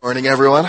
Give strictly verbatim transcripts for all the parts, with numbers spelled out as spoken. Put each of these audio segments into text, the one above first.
Morning, everyone.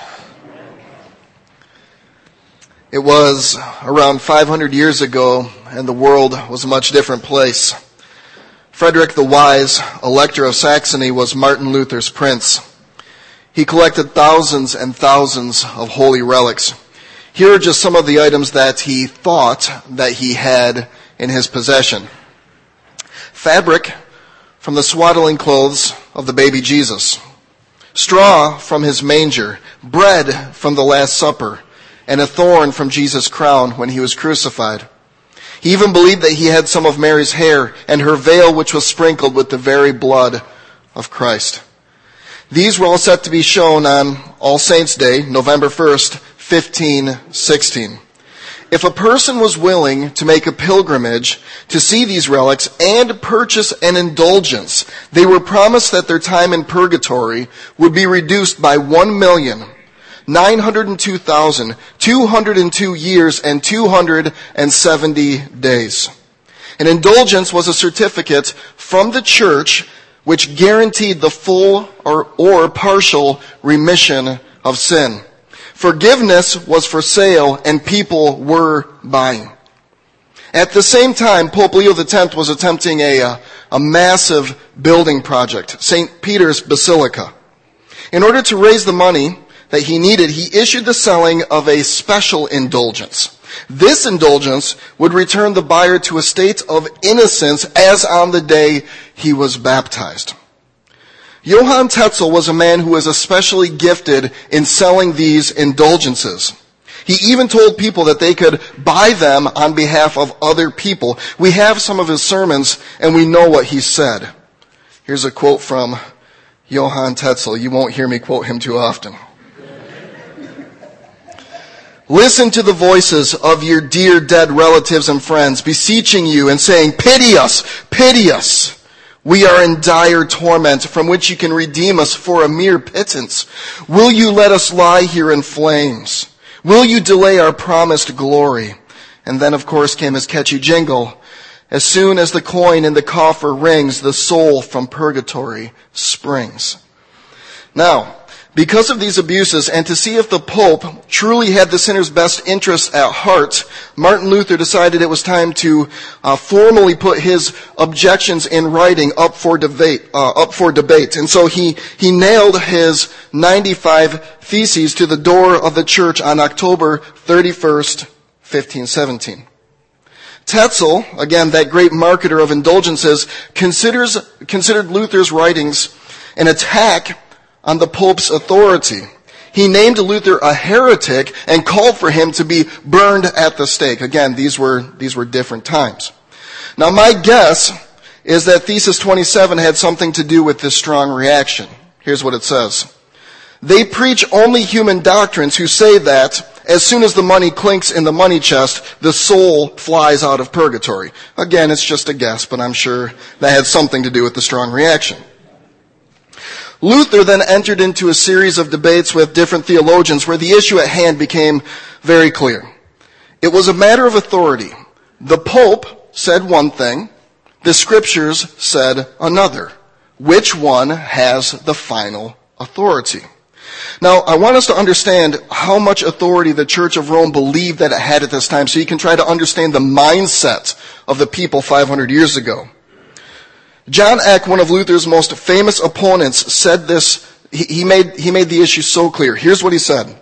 It was around five hundred years ago, and the world was a much different place. Frederick the Wise, Elector of Saxony, was Martin Luther's prince. He collected thousands and thousands of holy relics. Here are just some of the items that he thought that he had in his possession. Fabric from the swaddling clothes of the baby Jesus. Straw from his manger, bread from the Last Supper, and a thorn from Jesus' crown when he was crucified. He even believed that he had some of Mary's hair and her veil, which was sprinkled with the very blood of Christ. These were all set to be shown on All Saints' Day, November first, fifteen sixteen. If a person was willing to make a pilgrimage to see these relics and purchase an indulgence, they were promised that their time in purgatory would be reduced by one million nine hundred two thousand two hundred two years and two hundred seventy days. An indulgence was a certificate from the church which guaranteed the full or, or partial remission of sin. Forgiveness was for sale, and people were buying. At the same time, Pope Leo the tenth was attempting a, a, a massive building project, Saint Peter's Basilica. In order to raise the money that he needed, he issued the selling of a special indulgence. This indulgence would return the buyer to a state of innocence as on the day he was baptized. Johann Tetzel was a man who was especially gifted in selling these indulgences. He even told people that they could buy them on behalf of other people. We have some of his sermons, and we know what he said. Here's a quote from Johann Tetzel. You won't hear me quote him too often. Listen to the voices of your dear dead relatives and friends beseeching you and saying, "Pity us, pity us. We are in dire torment from which you can redeem us for a mere pittance. Will you let us lie here in flames? Will you delay our promised glory?" And then, of course, came his catchy jingle. As soon as the coin in the coffer rings, the soul from purgatory springs. Now, because of these abuses, and to see if the Pope truly had the sinner's best interests at heart, Martin Luther decided it was time to uh, formally put his objections in writing up for debate. Uh, up for debate, and so he he nailed his ninety-five theses to the door of the church on October thirty-first, fifteen seventeen. Tetzel, again that great marketer of indulgences, considers considered Luther's writings an attack on the Pope's authority. He named Luther a heretic and called for him to be burned at the stake. Again, these were, these were different times. Now, my guess is that Thesis twenty-seven had something to do with this strong reaction. Here's what it says. They preach only human doctrines who say that as soon as the money clinks in the money chest, the soul flies out of purgatory. Again, it's just a guess, but I'm sure that had something to do with the strong reaction. Luther then entered into a series of debates with different theologians where the issue at hand became very clear. It was a matter of authority. The Pope said one thing, the Scriptures said another. Which one has the final authority? Now, I want us to understand how much authority the Church of Rome believed that it had at this time, so you can try to understand the mindset of the people five hundred years ago. John Eck, one of Luther's most famous opponents, said this, he, he made, he made the issue so clear. Here's what he said.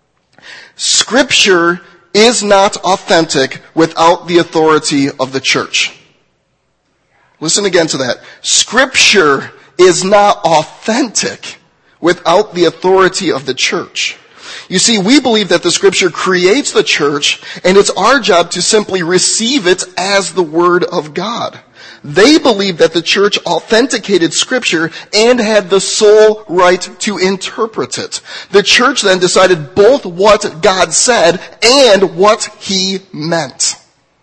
Scripture is not authentic without the authority of the church. Listen again to that. Scripture is not authentic without the authority of the church. You see, we believe that the Scripture creates the church, and it's our job to simply receive it as the Word of God. They believed that the church authenticated Scripture and had the sole right to interpret it. The church then decided both what God said and what he meant.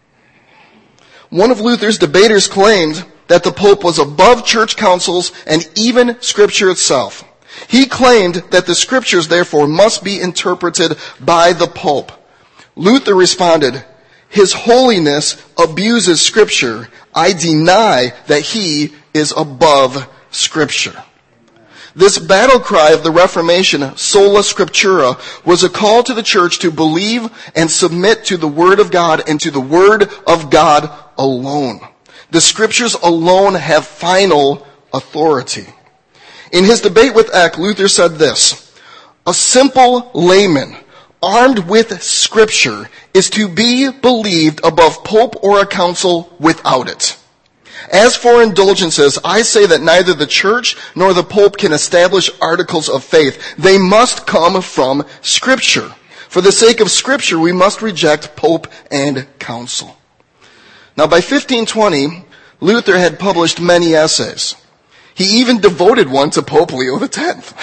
One of Luther's debaters claimed that the Pope was above church councils and even Scripture itself. He claimed that the Scriptures, therefore, must be interpreted by the Pope. Luther responded, "His Holiness abuses Scripture. I deny that he is above Scripture." This battle cry of the Reformation, sola scriptura, was a call to the church to believe and submit to the Word of God and to the Word of God alone. The Scriptures alone have final authority. In his debate with Eck, Luther said this: "A simple layman, armed with Scripture, is to be believed above pope or a council without it. As for indulgences, I say that neither the church nor the pope can establish articles of faith. They must come from Scripture. For the sake of Scripture, we must reject pope and council." Now, by fifteen twenty, Luther had published many essays. He even devoted one to Pope Leo the tenth.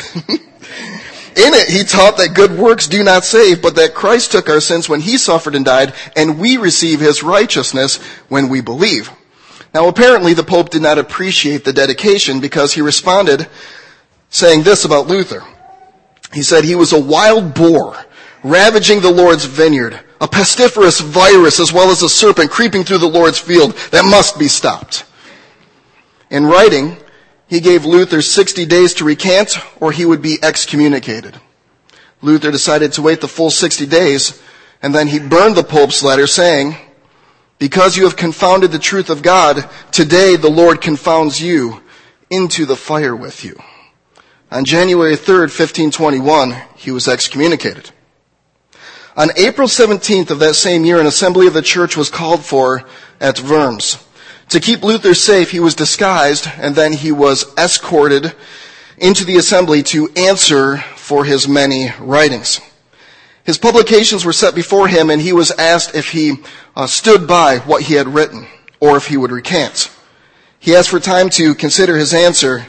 In it, he taught that good works do not save, but that Christ took our sins when he suffered and died, and we receive his righteousness when we believe. Now, apparently, the Pope did not appreciate the dedication, because he responded saying this about Luther. He said he was a wild boar, ravaging the Lord's vineyard, a pestiferous virus as well as a serpent creeping through the Lord's field that must be stopped. In writing, he gave Luther sixty days to recant, or he would be excommunicated. Luther decided to wait the full sixty days, and then he burned the Pope's letter, saying, "Because you have confounded the truth of God, today the Lord confounds you into the fire with you." On January third, fifteen twenty-one, he was excommunicated. On April seventeenth of that same year, an assembly of the church was called for at Worms. To keep Luther safe, he was disguised, and then he was escorted into the assembly to answer for his many writings. His publications were set before him, and he was asked if he uh, stood by what he had written, or if he would recant. He asked for time to consider his answer,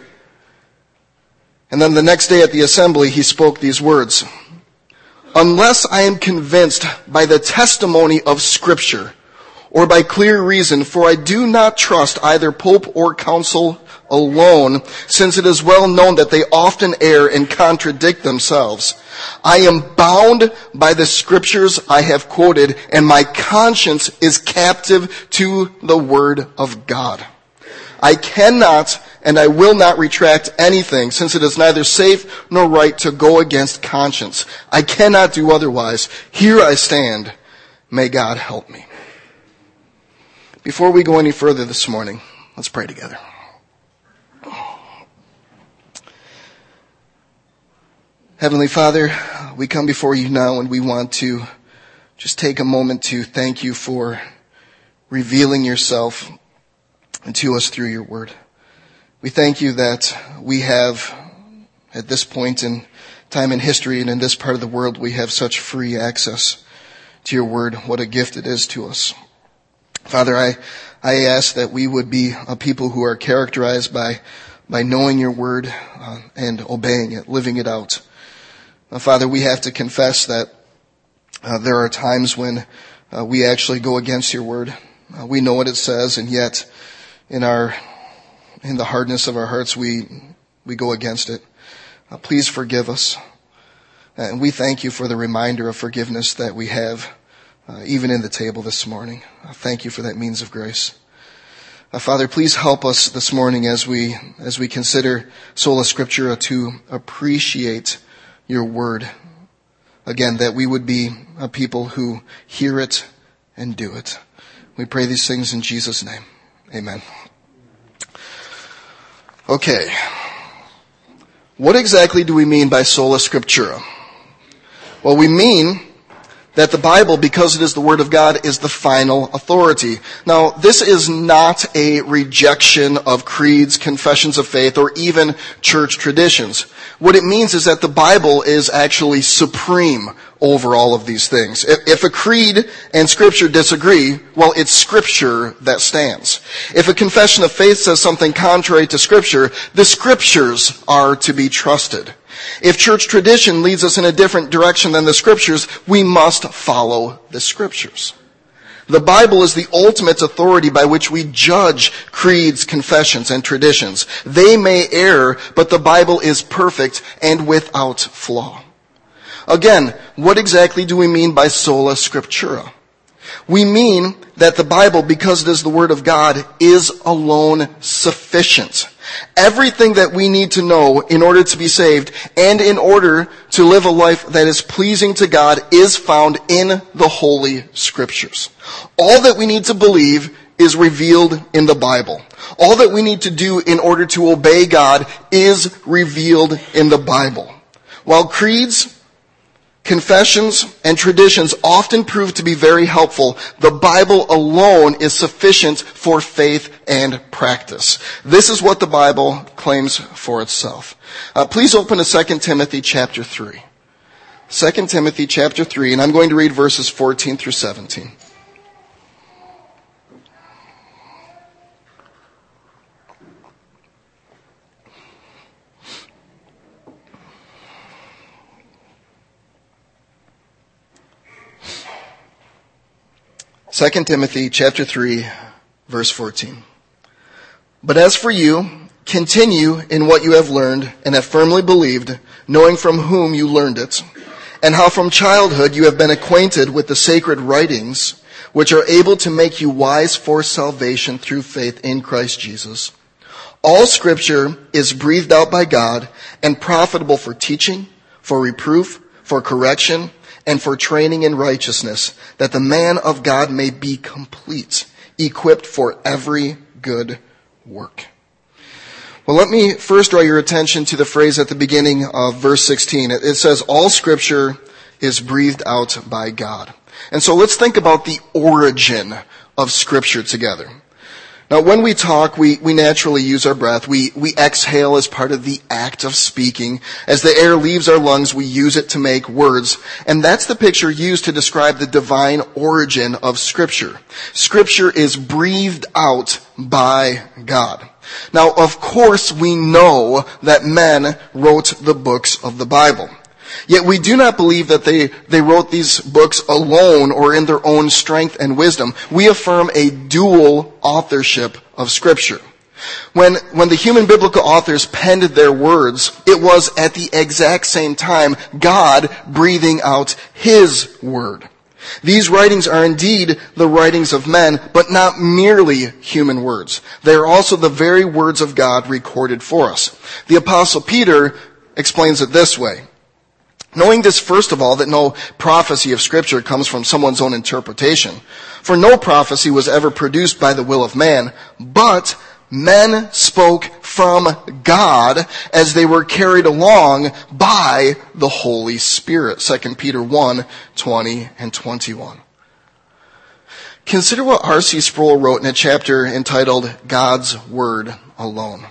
and then the next day at the assembly, he spoke these words: "Unless I am convinced by the testimony of Scripture, or by clear reason, for I do not trust either pope or council alone, since it is well known that they often err and contradict themselves. I am bound by the Scriptures I have quoted, and my conscience is captive to the Word of God. I cannot and I will not retract anything, since it is neither safe nor right to go against conscience. I cannot do otherwise. Here I stand. May God help me." Before we go any further this morning, let's pray together. Heavenly Father, we come before you now, and we want to just take a moment to thank you for revealing yourself to us through your word. We thank you that we have, at this point in time in history and in this part of the world, we have such free access to your word. What a gift it is to us. Father, I, I ask that we would be a people who are characterized by, by knowing your word uh, and obeying it, living it out. Uh, Father, we have to confess that uh, there are times when uh, we actually go against your word. Uh, we know what it says, and yet in our in the hardness of our hearts, we we go against it. Uh, please forgive us. And we thank you for the reminder of forgiveness that we have Uh, even in the table this morning. Uh, thank you for that means of grace. Uh, Father, please help us this morning as we as we consider sola scriptura to appreciate your word. Again, that we would be a people who hear it and do it. We pray these things in Jesus' name. Amen. Okay. What exactly do we mean by sola scriptura? Well, we mean that the Bible, because it is the Word of God, is the final authority. Now, this is not a rejection of creeds, confessions of faith, or even church traditions. What it means is that the Bible is actually supreme over all of these things. If a creed and Scripture disagree, well, it's Scripture that stands. If a confession of faith says something contrary to Scripture, the Scriptures are to be trusted. If church tradition leads us in a different direction than the Scriptures, we must follow the Scriptures. The Bible is the ultimate authority by which we judge creeds, confessions, and traditions. They may err, but the Bible is perfect and without flaw. Again, what exactly do we mean by sola scriptura? We mean that the Bible, because it is the Word of God, is alone sufficient. Everything that we need to know in order to be saved and in order to live a life that is pleasing to God is found in the Holy Scriptures. All that we need to believe is revealed in the Bible. All that we need to do in order to obey God is revealed in the Bible. While creeds, confessions, and traditions often prove to be very helpful, the Bible alone is sufficient for faith and practice. This is what the Bible claims for itself. Uh, please open to Second Timothy chapter three. Second Timothy chapter three, and I'm going to read verses fourteen through seventeen. Second Timothy chapter three, verse fourteen. But as for you, continue in what you have learned and have firmly believed, knowing from whom you learned it, and how from childhood you have been acquainted with the sacred writings, which are able to make you wise for salvation through faith in Christ Jesus. All Scripture is breathed out by God and profitable for teaching, for reproof, for correction, and for training in righteousness, that the man of God may be complete, equipped for every good work. Well, let me first draw your attention to the phrase at the beginning of verse sixteen. It says, all Scripture is breathed out by God. And so let's think about the origin of Scripture together. Now, when we talk, we, we naturally use our breath. We, we exhale as part of the act of speaking. As the air leaves our lungs, we use it to make words. And that's the picture used to describe the divine origin of Scripture. Scripture is breathed out by God. Now, of course, we know that men wrote the books of the Bible. Yet we do not believe that they, they wrote these books alone or in their own strength and wisdom. We affirm a dual authorship of Scripture. When, when the human biblical authors penned their words, it was at the exact same time God breathing out His word. These writings are indeed the writings of men, but not merely human words. They are also the very words of God recorded for us. The Apostle Peter explains it this way. Knowing this, first of all, that no prophecy of Scripture comes from someone's own interpretation. For no prophecy was ever produced by the will of man, but men spoke from God as they were carried along by the Holy Spirit. Second Peter one, twenty and twenty-one. Consider what R C Sproul wrote in a chapter entitled God's Word Alone.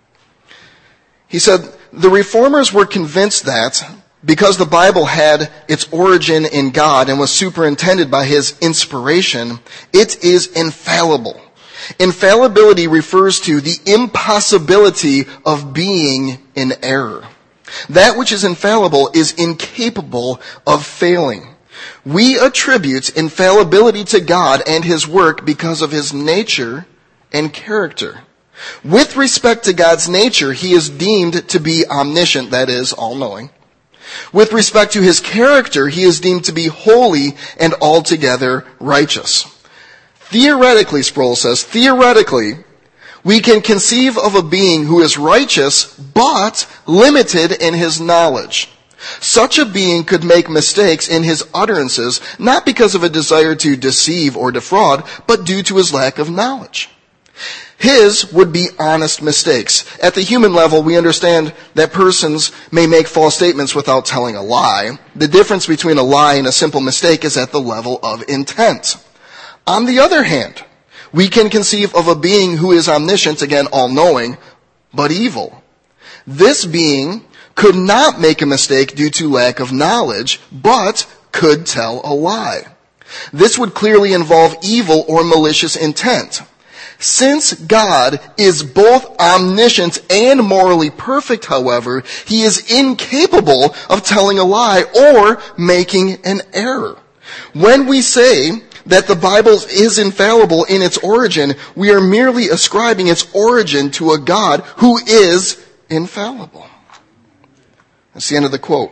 He said, the Reformers were convinced that because the Bible had its origin in God and was superintended by His inspiration, it is infallible. Infallibility refers to the impossibility of being in error. That which is infallible is incapable of failing. We attribute infallibility to God and His work because of His nature and character. With respect to God's nature, He is deemed to be omniscient, that is, all-knowing. With respect to His character, He is deemed to be holy and altogether righteous. Theoretically, Sproul says, theoretically, we can conceive of a being who is righteous, but limited in His knowledge. Such a being could make mistakes in his utterances, not because of a desire to deceive or defraud, but due to his lack of knowledge. His would be honest mistakes. At the human level, we understand that persons may make false statements without telling a lie. The difference between a lie and a simple mistake is at the level of intent. On the other hand, we can conceive of a being who is omniscient, again, all-knowing, but evil. This being could not make a mistake due to lack of knowledge, but could tell a lie. This would clearly involve evil or malicious intent. Since God is both omniscient and morally perfect, however, He is incapable of telling a lie or making an error. When we say that the Bible is infallible in its origin, we are merely ascribing its origin to a God who is infallible. That's the end of the quote.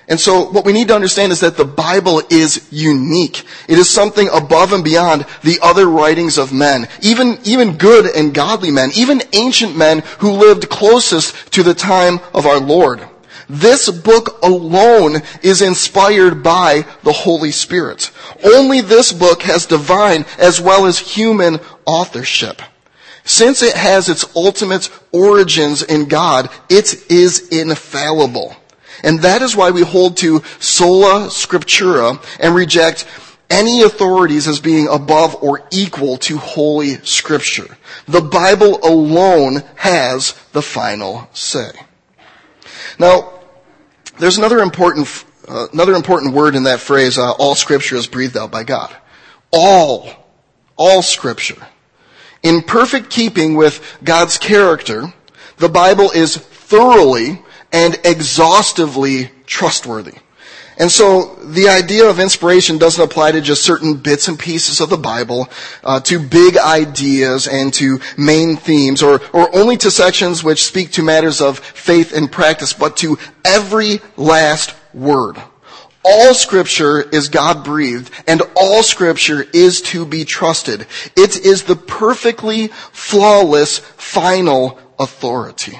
And so what we need to understand is that the Bible is unique. It is something above and beyond the other writings of men, even, even good and godly men, even ancient men who lived closest to the time of our Lord. This book alone is inspired by the Holy Spirit. Only this book has divine as well as human authorship. Since it has its ultimate origins in God, it is infallible. And that is why we hold to sola scriptura and reject any authorities as being above or equal to Holy Scripture. The Bible alone has the final say. Now, there's another important, uh, another important word in that phrase, uh, all Scripture is breathed out by God. All, all Scripture. In perfect keeping with God's character, the Bible is thoroughly and exhaustively trustworthy. And so the idea of inspiration doesn't apply to just certain bits and pieces of the Bible, uh, to big ideas and to main themes, or, or only to sections which speak to matters of faith and practice, but to every last word. All Scripture is God-breathed, and all Scripture is to be trusted. It is the perfectly flawless final authority.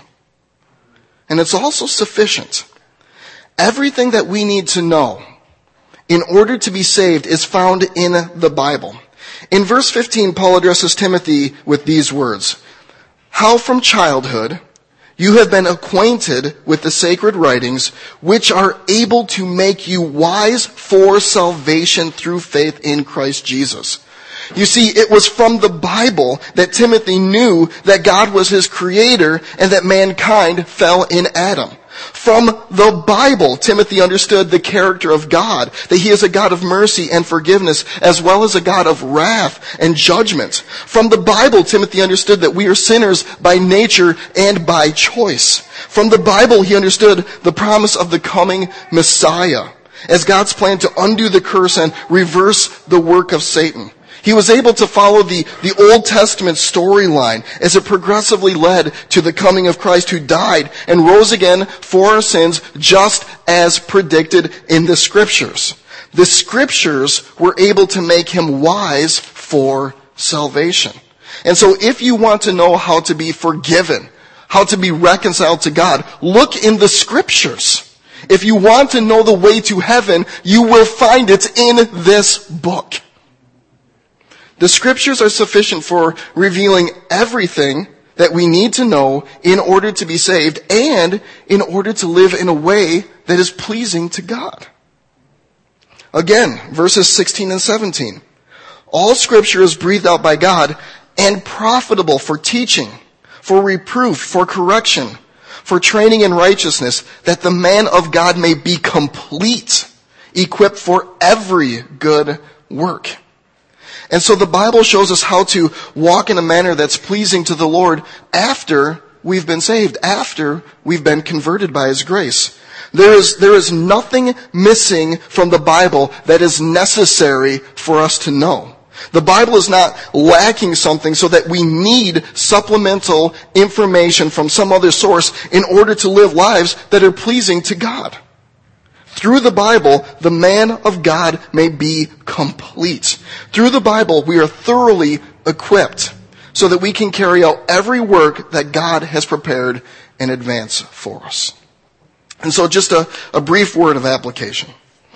And it's also sufficient. Everything that we need to know in order to be saved is found in the Bible. In verse fifteen, Paul addresses Timothy with these words: "How from childhood you have been acquainted with the sacred writings, which are able to make you wise for salvation through faith in Christ Jesus." You see, it was from the Bible that Timothy knew that God was his creator and that mankind fell in Adam. From the Bible, Timothy understood the character of God, that he is a God of mercy and forgiveness, as well as a God of wrath and judgment. From the Bible, Timothy understood that we are sinners by nature and by choice. From the Bible, he understood the promise of the coming Messiah as God's plan to undo the curse and reverse the work of Satan. He was able to follow the, the Old Testament storyline as it progressively led to the coming of Christ, who died and rose again for our sins, just as predicted in the Scriptures. The Scriptures were able to make him wise for salvation. And so if you want to know how to be forgiven, how to be reconciled to God, look in the Scriptures. If you want to know the way to heaven, you will find it in this book. The Scriptures are sufficient for revealing everything that we need to know in order to be saved and in order to live in a way that is pleasing to God. Again, verses sixteen and seventeen. "All Scripture is breathed out by God and profitable for teaching, for reproof, for correction, for training in righteousness, that the man of God may be complete, equipped for every good work." And so the Bible shows us how to walk in a manner that's pleasing to the Lord after we've been saved, after we've been converted by His grace. There is, there is nothing missing from the Bible that is necessary for us to know. The Bible is not lacking something so that we need supplemental information from some other source in order to live lives that are pleasing to God. Through the Bible, the man of God may be complete. Through the Bible, we are thoroughly equipped so that we can carry out every work that God has prepared in advance for us. And so just a, a brief word of application.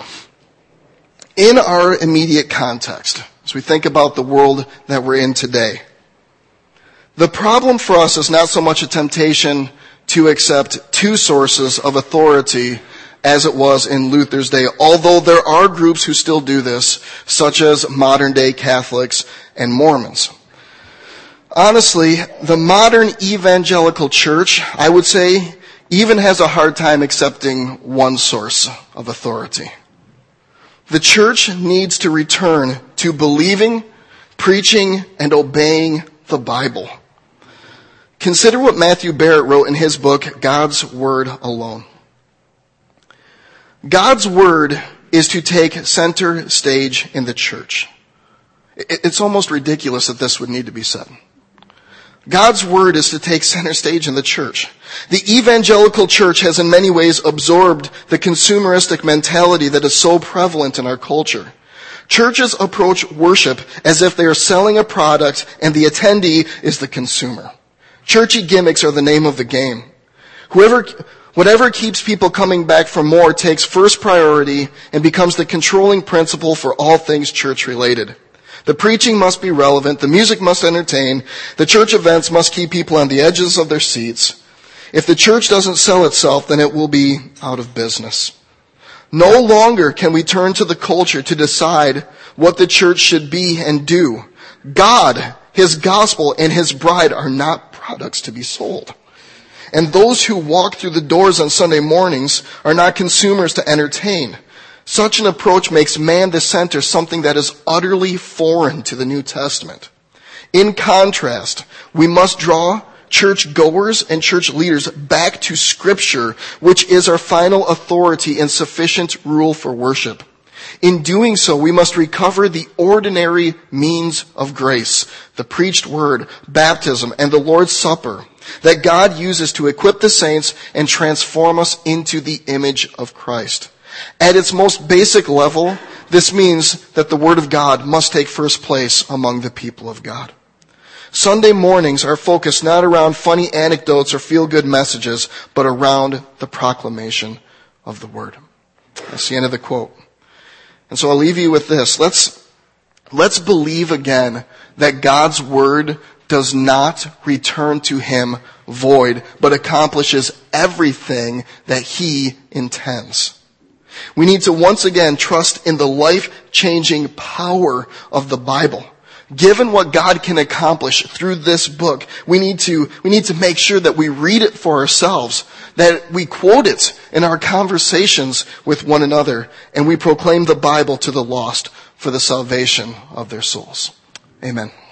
In our immediate context, as we think about the world that we're in today, the problem for us is not so much a temptation to accept two sources of authority as it was in Luther's day, although there are groups who still do this, such as modern-day Catholics and Mormons. Honestly, the modern evangelical church, I would say, even has a hard time accepting one source of authority. The church needs to return to believing, preaching, and obeying the Bible. Consider what Matthew Barrett wrote in his book, God's Word Alone. God's Word is to take center stage in the church. It's almost ridiculous that this would need to be said. God's word is to take center stage in the church. The evangelical church has in many ways absorbed the consumeristic mentality that is so prevalent in our culture. Churches approach worship as if they are selling a product and the attendee is the consumer. Churchy gimmicks are the name of the game. Whoever, whatever keeps people coming back for more takes first priority and becomes the controlling principle for all things church related. The preaching must be relevant, the music must entertain, the church events must keep people on the edges of their seats. If the church doesn't sell itself, then it will be out of business. No longer can we turn to the culture to decide what the church should be and do. God, His gospel, and His bride are not products to be sold. And those who walk through the doors on Sunday mornings are not consumers to entertain. Such an approach makes man the center, something that is utterly foreign to the New Testament. In contrast, we must draw church goers and church leaders back to Scripture, which is our final authority and sufficient rule for worship. In doing so, we must recover the ordinary means of grace, the preached word, baptism, and the Lord's Supper, that God uses to equip the saints and transform us into the image of Christ. At its most basic level, this means that the Word of God must take first place among the people of God. Sunday mornings are focused not around funny anecdotes or feel-good messages, but around the proclamation of the Word. That's the end of the quote. And so I'll leave you with this. Let's, let's believe again that God's Word does not return to Him void, but accomplishes everything that He intends. We need to once again trust in the life-changing power of the Bible. Given what God can accomplish through this book, we need to, we need to make sure that we read it for ourselves, that we quote it in our conversations with one another, and we proclaim the Bible to the lost for the salvation of their souls. Amen.